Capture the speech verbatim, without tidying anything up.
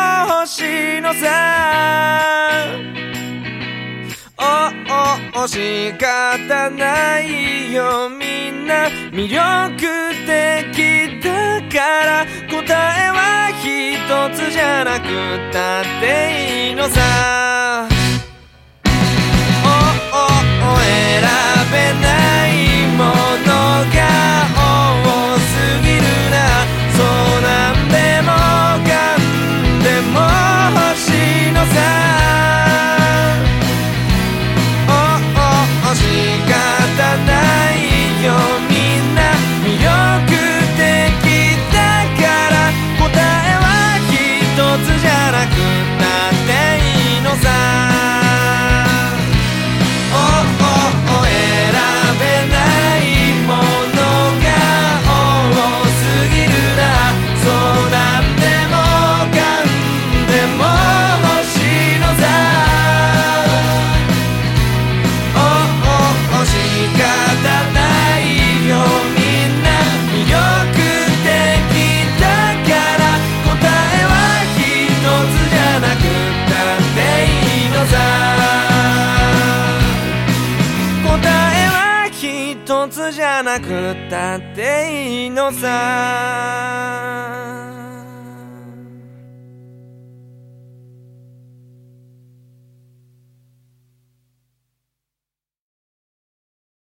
欲しいのさ。おお仕方ないよ、みんな魅力的だから答えは一つじゃなくたっていいのさ。おお選べないものが多すぎるな、そうなんでもかんでも欲しいのさ。仕方ないよ、みんな魅力的だから答えは一つじゃなくたっていいのさ。おお選べないものが多すぎるな、そうなんでもかんでも欲しいのさ。仕方ないよ、みんな魅力的だから答えは一つじゃなくたっていいのさ。答えは一つじゃなくたっていいのさ。